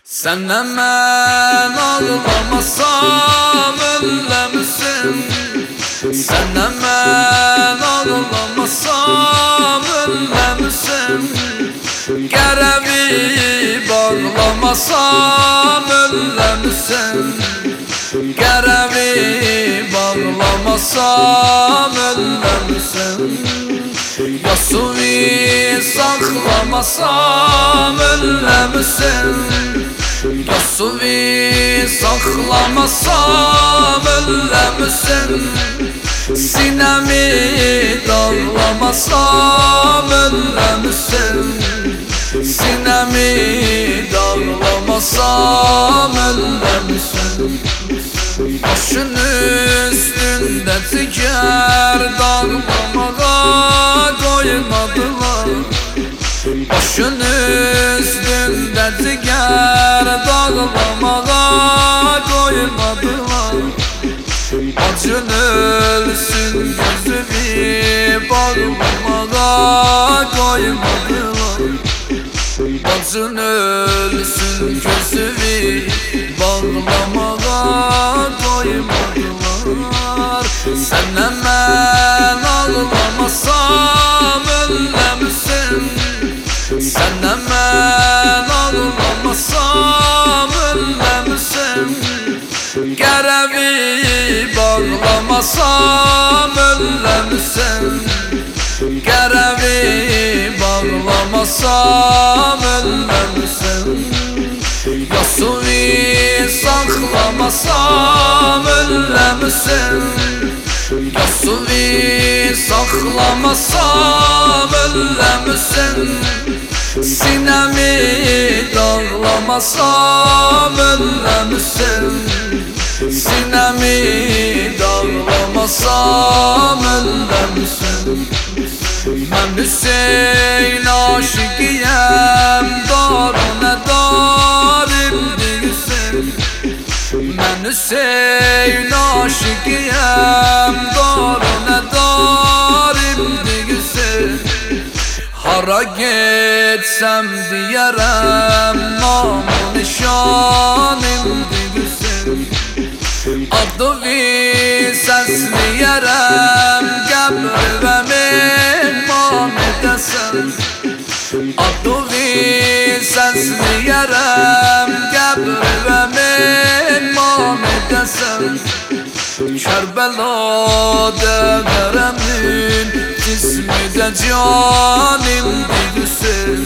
Senden ben ağlamasam öllemişsin. Senden ben ağlamasam öllemişsin. Gerevi bağlamasam öllemişsin. Gerevi bağlamasam öllemişsin. Yasuvi saklamasam öllemişsin. Yasuvi saklamasam öllemişsin. Sinemi dağlamasam öllemişsin. Sinemi dağlamasam öllemişsin. Başın üstünde tiker dağlamaya koymadılar. Başın üstünde tiker dağlamaya koymadılar. Acın ölsün gözümü bağlamaya koymadılar. Acın ölsün gözümü bağlamaya koymadılar. Senden ben ağlamasam öllemişsin. Senden ben ağlamasam öllemişsin. Gerevi bağlamasam öllemişsin. Gerevi bağlamasam öllemişsin. Yasuvi saklamasam öllemişsin. Yasuvi saklamasam öllemişsin. Sinemi dağlamasam öllemişsin. Sinemi dağlamasam öllemişsin. Ben Hüseyin aşıkıyım, darune darim değilsin. Ben Hüseyin aşıkıyım, darune darim değilsin. Hara gitsem diyerem, namı nişanım değilsin. Adı vi sesleyerem, gebrime mehman edesin. Adı vi sesleyerem, gebrime mehman edesin. Kerbela'da veremin cismi de canım değilsin.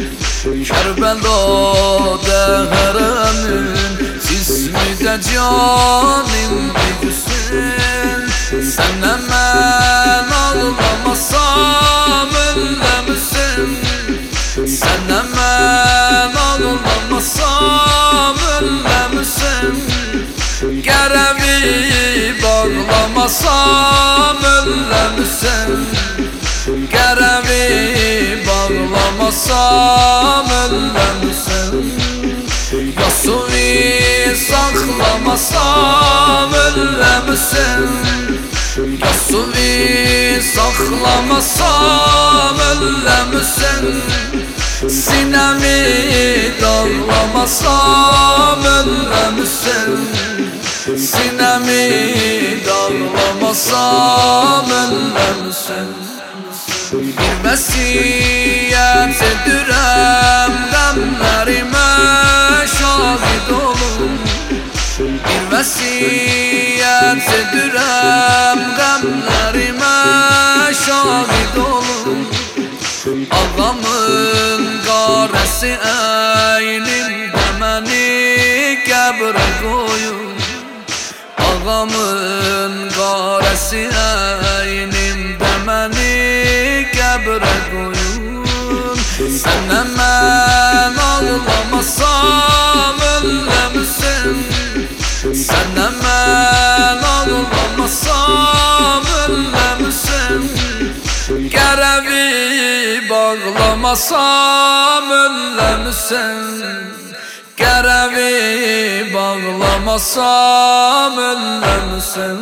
Kerbela'da veremin cismi de canım değilsin. Senden ben ağlamasam öllemişsin. Senden ben ağlamasam öllemişsin. Gerevi bağlamasam öllemişsin. Gerevi bağlamasam öllemişsin. Yasuvi saklamasam öllemişsin. Yasuvi saklamasam öllemişsin. Sinemi dağlamasam öllemişsin. Sinemi dağlamasam öllemişsin. Bir vesiyet edirem, gamlerime şahit olun. Bir vesiyet edirem, gamlerime şahit olun. Ağamın garesi eynimde məni qəbrə qoyun. Ağamın garesi eynimde məni qəbrə qoyun. Senden ben ağlamasam öllemişsin. Senden ben ağlamasam öllemişsin. Gerevi bağlamasam öllemişsin. Gerevi bağlamasam öllemişsin.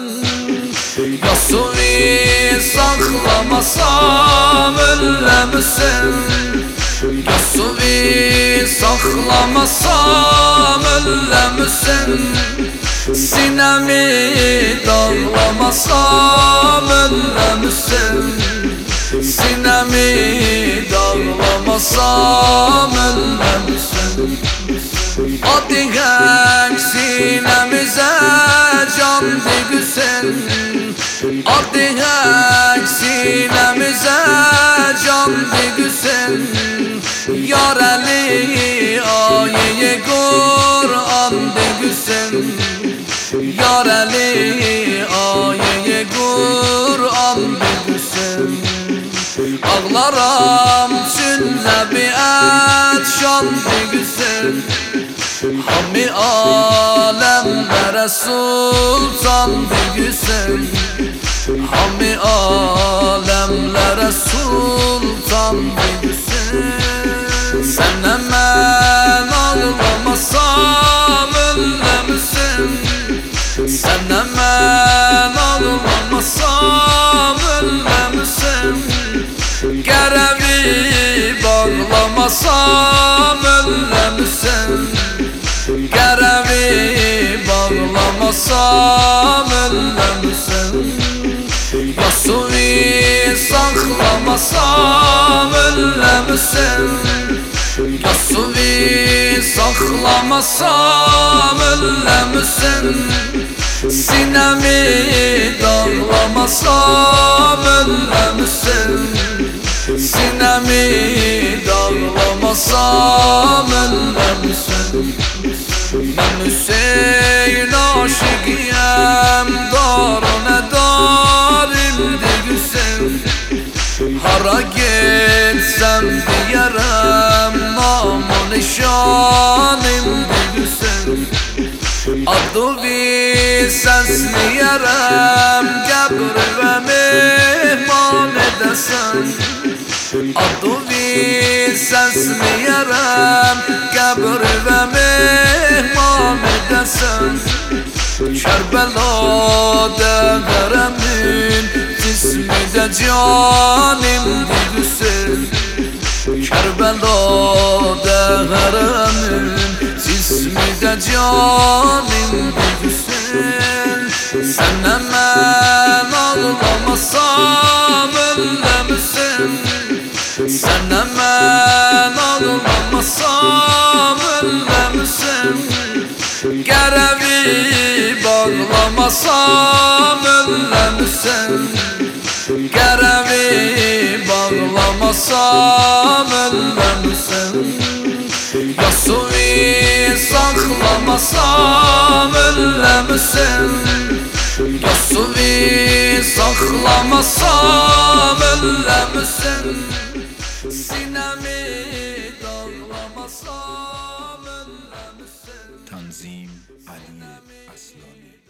Yasuvi saklamasam öllemişsin. Yasuvi saklamasam öllemişsin. Sinemi dağlamasam öllemişsin. Sinemi dağlamasam öllemişsin. Adigek sinemize can digüsen. Adigek sinemize can digüsen. Yar Ali ayeye Kur'an digüsen. Yar Ali ayeye Kur'an digüsen. Ağlaram sünne biat şan digüsen. Hammi alemlere sultan digüsen. Hammi alemlere sultan digüsen. Senle men ağlamasam öllemişsin. Senle men ağlamasam öllemişsin. Gerevi bağlamasam öllemişsin. Gerevi bağlamasam öllemişsin. Yasuvi saklamasam öllemişsin. Yasuvi saklamasam öllemişsin. Sinemi dağlamasam öllemişsin. Sinemi dağlamasam öllemişsin. Ben Hüseyin aşıkıyım, darına darim digüsen. Hara gitsem diyerim, namı nişanim digüsen. Adı bir sesliyerim, kabri ve mehman edesin. Adı bir sesliyerim, kabri ve mehman edesin. Kerbela'da garemin, cismi de canim digüsen. Kerbela'da garemin, cismi de canim digüsen. Senle men ağlamasam öllemişsin. Senle men ağlamasam öllemişsin. Gerevi bağlamasam öllemişsin. Gerevi bağlamasam öllemişsin. Yasuvi saklamasam öllemişsin. Yasuvi saklamasam öllemişsin. Sinemi dağlamasam öllemişsin. Tanzim Ali Aslani.